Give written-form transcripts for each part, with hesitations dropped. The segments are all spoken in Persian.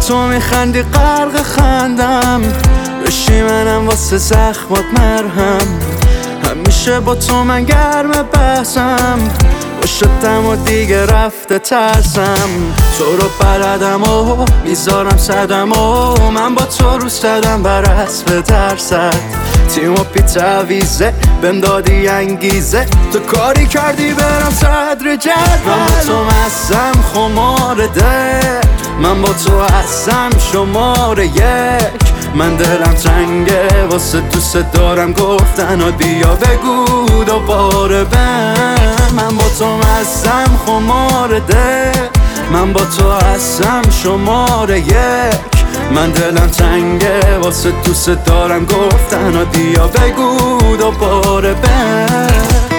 تو میخندی غرق خندم، بشی منم واسه زخمات مرهم. همیشه با تو من گرم بحثم، شدم و دیگه رفته ترسم. تو رو بلدم و میذارم صدم و من با تو رو صدم بر اسب درصد. تیم و پی تعویزه بهم دادی انگیزه، تو کاری کردی برم صدر جدول. من با تو مستم خمار ده، من با تو هستم شماره یک. من دلم تنگه واسه دوست دارم گفتن و بیا بگو دوباره بهم. من با تو مستم خمار ده، من با تو هستم شماره یک. من دلم تنگه واسه دوست دارم گفتن و بیا بگو دوباره بهم.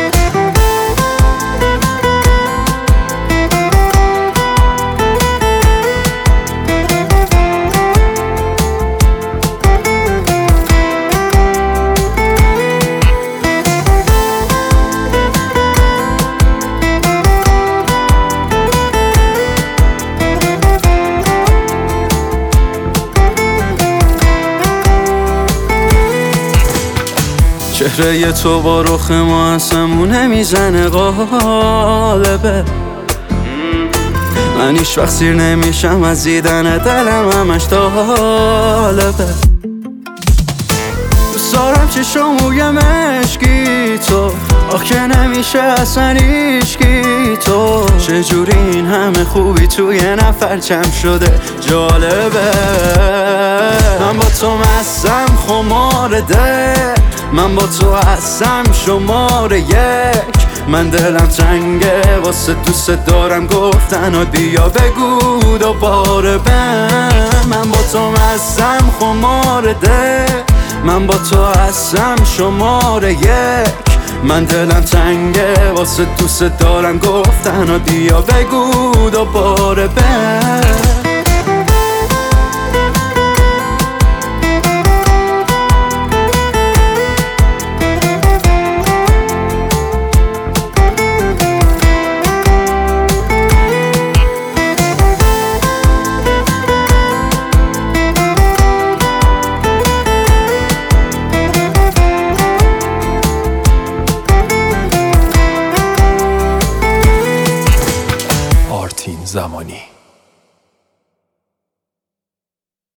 چهره تو با رخ ما آسمونه میزنه قالبه. من هیچ وقت سیر نمیشم از دیدن دلم همش طالبه. دوست دارم چشموی مشکی تو، آخ که نمیشه اصلا هیچکی تو. چجوری این همه خوبی توی نفر جمع شده جالبه. من با تو مستم خمار ده، من با تو هستم شماره یک. من دلم تنگه واسه دوست دارم گفتن و بیا بگو دوباره بهم. من با تو هستم خمار ده، من با تو هستم شماره یک. من دلم تنگه واسه دوست دارم گفتن و بیا بگو دوباره بهم.